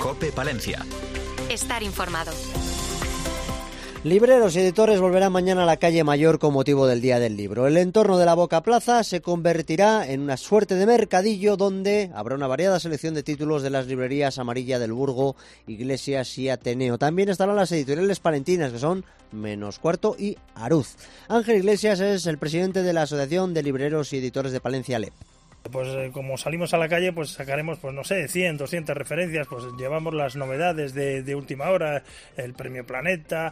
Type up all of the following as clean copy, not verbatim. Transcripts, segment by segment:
COPE Palencia. Estar informado. Libreros y editores volverán mañana a la calle Mayor con motivo del Día del Libro. El entorno de la Boca Plaza se convertirá en una suerte de mercadillo donde habrá una variada selección de títulos de las librerías Amarilla del Burgo, Iglesias y Ateneo. También estarán las editoriales palentinas, que son Menos Cuarto y Aruz. Ángel Iglesias es el presidente de la Asociación de Libreros y Editores de Palencia, LEP. Pues como salimos a la calle, pues sacaremos, 100, 200 referencias, pues llevamos las novedades de última hora, el Premio Planeta,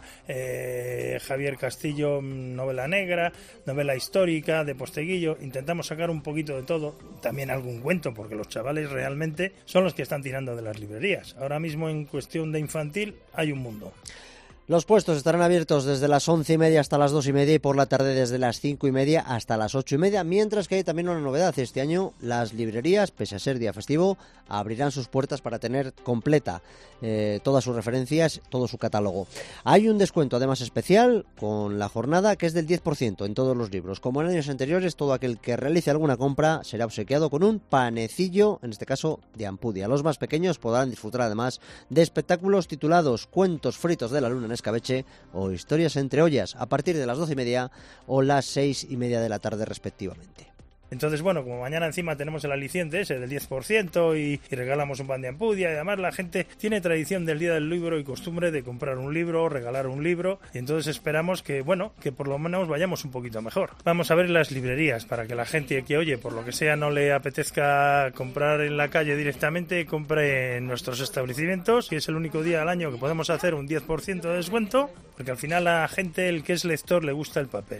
Javier Castillo, novela negra, novela histórica, de Posteguillo, intentamos sacar un poquito de todo, también algún cuento, porque los chavales realmente son los que están tirando de las librerías. Ahora mismo en cuestión de infantil hay un mundo. Los puestos estarán abiertos desde las 11:30 hasta las 2:30 y por la tarde desde las 5:30 hasta las 8:30, mientras que hay también una novedad. Este año las librerías, pese a ser día festivo, abrirán sus puertas para tener completa todas sus referencias, todo su catálogo. Hay un descuento además especial con la jornada que es del 10% en todos los libros. Como en años anteriores, todo aquel que realice alguna compra será obsequiado con un panecillo, en este caso de Ampudia. Los más pequeños podrán disfrutar además de espectáculos titulados Cuentos fritos de la luna en escabeche o Historias entre ollas a partir de las 12:30 o las 6:30 de la tarde respectivamente. Entonces, como mañana encima tenemos el aliciente ese del 10% y regalamos un pan de Ampudia, y además la gente tiene tradición del Día del Libro y costumbre de comprar un libro, regalar un libro, y entonces esperamos que por lo menos vayamos un poquito mejor. Vamos a ver las librerías para que la gente que, oye, por lo que sea no le apetezca comprar en la calle directamente, compre en nuestros establecimientos, que es el único día al año que podemos hacer un 10% de descuento, porque al final a la gente, el que es lector, le gusta el papel.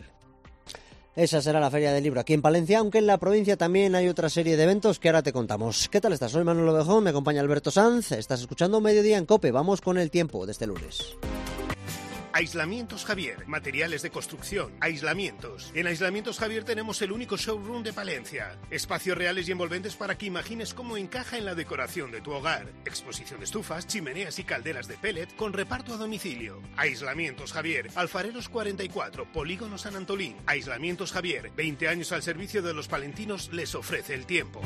Esa será la Feria del Libro aquí en Palencia, aunque en la provincia también hay otra serie de eventos que ahora te contamos. ¿Qué tal estás? Soy Manuel Ovejón, me acompaña Alberto Sanz, estás escuchando Mediodía en COPE. Vamos con el tiempo de este lunes. Aislamientos Javier, materiales de construcción, aislamientos. En Aislamientos Javier tenemos el único showroom de Palencia. Espacios reales y envolventes para que imagines cómo encaja en la decoración de tu hogar. Exposición de estufas, chimeneas y calderas de pellet con reparto a domicilio. Aislamientos Javier, Alfareros 44, Polígono San Antolín. Aislamientos Javier, 20 años al servicio de los palentinos, les ofrece el tiempo.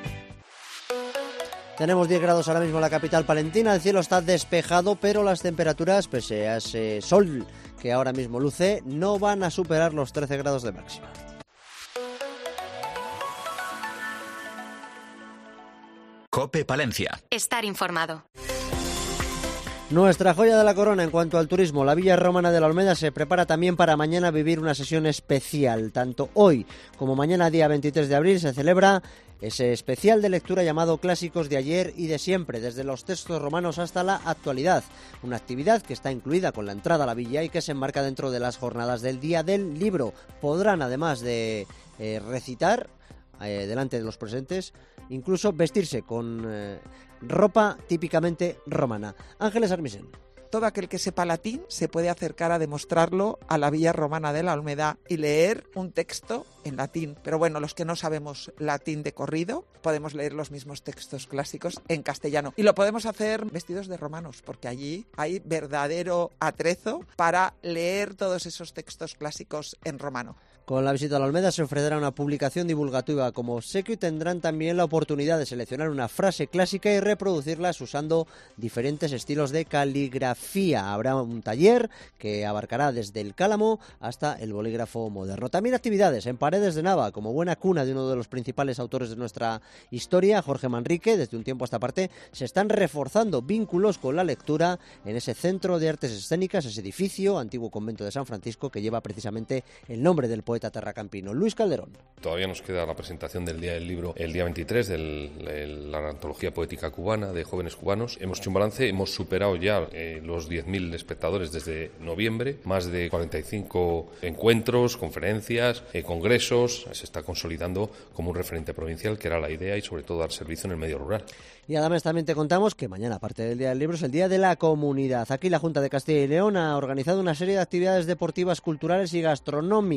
Tenemos 10 grados ahora mismo en la capital palentina, el cielo está despejado, pero las temperaturas, pese a ese sol que ahora mismo luce, no van a superar los 13 grados de máxima. COPE Palencia. Estar informado. Nuestra joya de la corona en cuanto al turismo, la Villa Romana de la Olmeda, se prepara también para mañana vivir una sesión especial. Tanto hoy como mañana, día 23 de abril, se celebra ese especial de lectura llamado Clásicos de ayer y de siempre, desde los textos romanos hasta la actualidad. Una actividad que está incluida con la entrada a la villa y que se enmarca dentro de las jornadas del Día del Libro. Podrán, además de recitar delante de los presentes, incluso vestirse con ropa típicamente romana. Ángeles Armisen. Todo aquel que sepa latín se puede acercar a demostrarlo a la Villa Romana de la Olmeda y leer un texto en latín. Pero los que no sabemos latín de corrido, podemos leer los mismos textos clásicos en castellano. Y lo podemos hacer vestidos de romanos, porque allí hay verdadero atrezo para leer todos esos textos clásicos en romano. Con la visita a la Olmeda se ofrecerá una publicación divulgativa como obsequio y tendrán también la oportunidad de seleccionar una frase clásica y reproducirlas usando diferentes estilos de caligrafía. Habrá un taller que abarcará desde el cálamo hasta el bolígrafo moderno. También actividades en Paredes de Nava, como buena cuna de uno de los principales autores de nuestra historia, Jorge Manrique. Desde un tiempo a esta parte se están reforzando vínculos con la lectura en ese Centro de Artes Escénicas, ese edificio, antiguo convento de San Francisco, que lleva precisamente el nombre del poeta terracampino. Luis Calderón. Todavía nos queda la presentación del Día del Libro el día 23 de la antología poética cubana de jóvenes cubanos. Hemos hecho un balance, hemos superado ya los 10.000 espectadores desde noviembre, más de 45 encuentros, conferencias, congresos. Se está consolidando como un referente provincial, que era la idea, y sobre todo dar servicio en el medio rural. Y además también te contamos que mañana, aparte del Día del Libro, es el Día de la Comunidad. Aquí la Junta de Castilla y León ha organizado una serie de actividades deportivas, culturales y gastronómicas para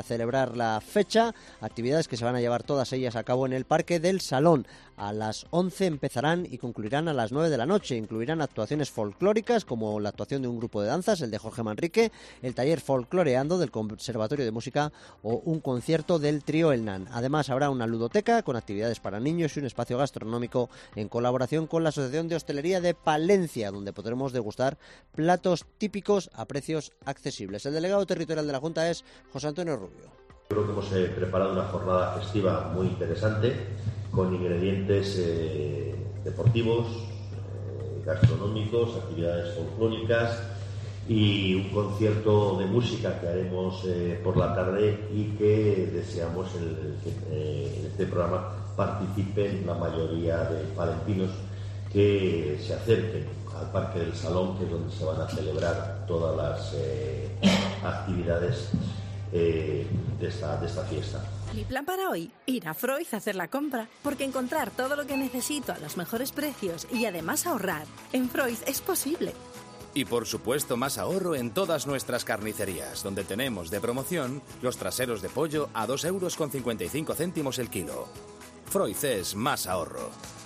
para celebrar la fecha, actividades que se van a llevar todas ellas a cabo en el Parque del Salón. A las 11 empezarán y concluirán a las 9 de la noche. Incluirán actuaciones folclóricas como la actuación de un grupo de danzas, el de Jorge Manrique, el taller Folcloreando del Conservatorio de Música o un concierto del trío El Nan. Además habrá una ludoteca con actividades para niños y un espacio gastronómico en colaboración con la Asociación de Hostelería de Palencia, donde podremos degustar platos típicos a precios accesibles. El delegado territorial de la Junta es José Antonio Rubio. Creo que hemos preparado una jornada festiva muy interesante, con ingredientes deportivos, gastronómicos, actividades folclóricas y un concierto de música que haremos por la tarde y que deseamos que en este programa participen la mayoría de palentinos que se acerquen al Parque del Salón, que es donde se van a celebrar todas las actividades de esta fiesta. Mi plan para hoy, ir a Freud a hacer la compra, porque encontrar todo lo que necesito a los mejores precios y además ahorrar en Freud es posible. Y por supuesto más ahorro en todas nuestras carnicerías, donde tenemos de promoción los traseros de pollo a 2,55 € el kilo. Freud es más ahorro.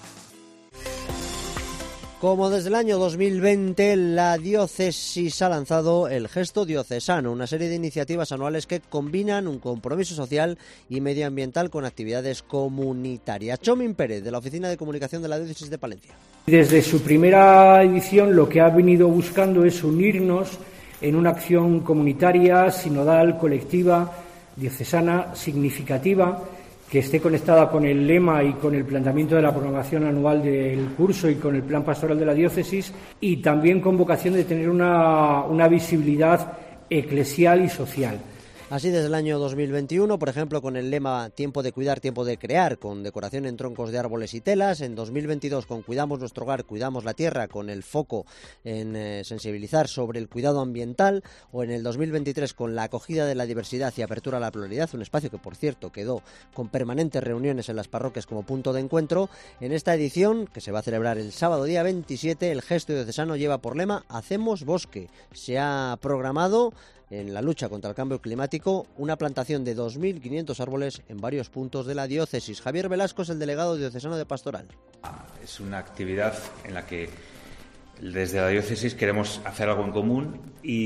Como desde el año 2020, la diócesis ha lanzado el Gesto Diocesano, una serie de iniciativas anuales que combinan un compromiso social y medioambiental con actividades comunitarias. Chomín Pérez, de la Oficina de Comunicación de la Diócesis de Palencia. Desde su primera edición, lo que ha venido buscando es unirnos en una acción comunitaria, sinodal, colectiva, diocesana, significativa, que esté conectada con el lema y con el planteamiento de la programación anual del curso y con el plan pastoral de la diócesis, y también con vocación de tener una visibilidad eclesial y social. Así, desde el año 2021, por ejemplo, con el lema Tiempo de cuidar, tiempo de crear, con decoración en troncos de árboles y telas. En 2022, con Cuidamos nuestro hogar, cuidamos la tierra, con el foco en sensibilizar sobre el cuidado ambiental. O en el 2023, con la acogida de la diversidad y apertura a la pluralidad, un espacio que, por cierto, quedó con permanentes reuniones en las parroquias como punto de encuentro. En esta edición, que se va a celebrar el sábado día 27, el Gesto Diocesano lleva por lema Hacemos bosque. Se ha programado, en la lucha contra el cambio climático, una plantación de 2.500 árboles en varios puntos de la diócesis. Javier Velasco es el delegado diocesano de Pastoral. Es una actividad en la que desde la diócesis queremos hacer algo en común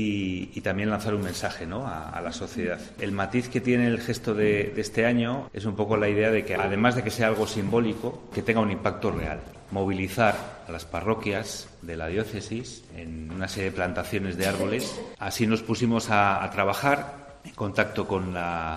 y también lanzar un mensaje, ¿no?, a la sociedad. El matiz que tiene el gesto de este año es un poco la idea de que, además de que sea algo simbólico, que tenga un impacto real. Movilizar a las parroquias de la diócesis en una serie de plantaciones de árboles. Así nos pusimos a trabajar en contacto con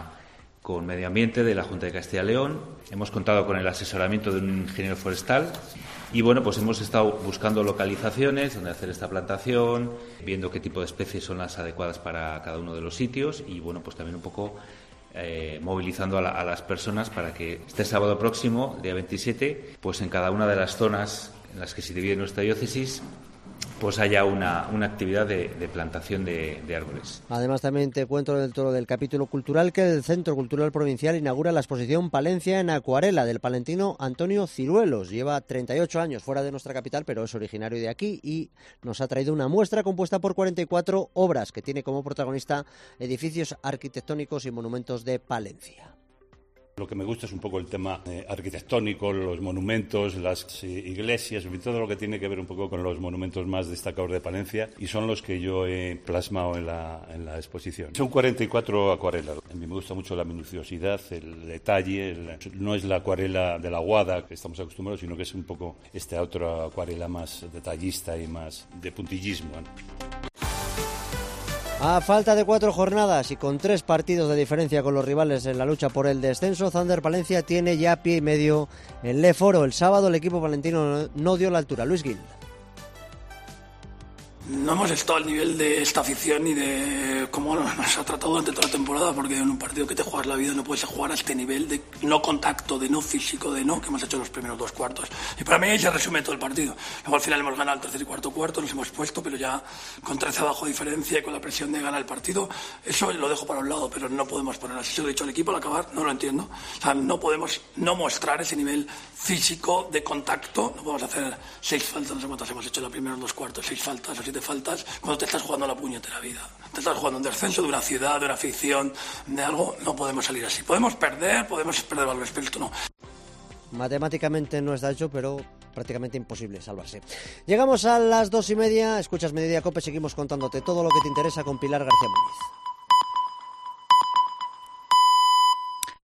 Medio Ambiente de la Junta de Castilla y León. Hemos contado con el asesoramiento de un ingeniero forestal y bueno, pues hemos estado buscando localizaciones donde hacer esta plantación, viendo qué tipo de especies son las adecuadas para cada uno de los sitios y bueno, pues también un poco movilizando a las personas para que este sábado próximo, día 27, pues en cada una de las zonas en las que se divide nuestra diócesis, pues haya una actividad de plantación de árboles. Además, también te cuento dentro del capítulo cultural que el Centro Cultural Provincial inaugura la exposición Palencia en acuarela del palentino Antonio Ciruelos. Lleva 38 años fuera de nuestra capital, pero es originario de aquí y nos ha traído una muestra compuesta por 44 obras que tiene como protagonista edificios arquitectónicos y monumentos de Palencia. Lo que me gusta es un poco el tema arquitectónico, los monumentos, las iglesias, sobre todo lo que tiene que ver un poco con los monumentos más destacados de Palencia, y son los que yo he plasmado en la exposición. Son 44 acuarelas. A mí me gusta mucho la minuciosidad, el detalle, no es la acuarela de la Guada que estamos acostumbrados, sino que es un poco esta otra acuarela más detallista y más de puntillismo, ¿no? A falta de 4 jornadas y con 3 partidos de diferencia con los rivales en la lucha por el descenso, Zander Palencia tiene ya pie y medio en Le Foro. El sábado el equipo palentino no dio la altura. Luis Gil. No hemos estado al nivel de esta afición ni de cómo nos ha tratado durante toda la temporada, porque en un partido que te juegas la vida no puedes jugar a este nivel de no contacto, de no físico, de no que hemos hecho los primeros 2 cuartos. Y para mí ahí se resume todo el partido. Luego al final hemos ganado el tercer y cuarto, nos hemos puesto, pero ya con 13 abajo diferencia y con la presión de ganar el partido, eso lo dejo para un lado, pero no podemos poner así. Se lo he dicho al equipo al acabar, no lo entiendo. O sea, no podemos no mostrar ese nivel físico de contacto, no podemos hacer 6 faltas, no sé cuántas hemos hecho en los primeros 2 cuartos, 6 faltas o 7 7 faltas cuando te estás jugando la puñetera vida. Te estás jugando un descenso de una ciudad, de una afición, de algo. No podemos salir así. Podemos perder valores, pero esto no. Matemáticamente no está hecho, pero prácticamente imposible salvarse. Llegamos a las 2:30, escuchas Mediodía Cope, seguimos contándote todo lo que te interesa con Pilar García Muñiz.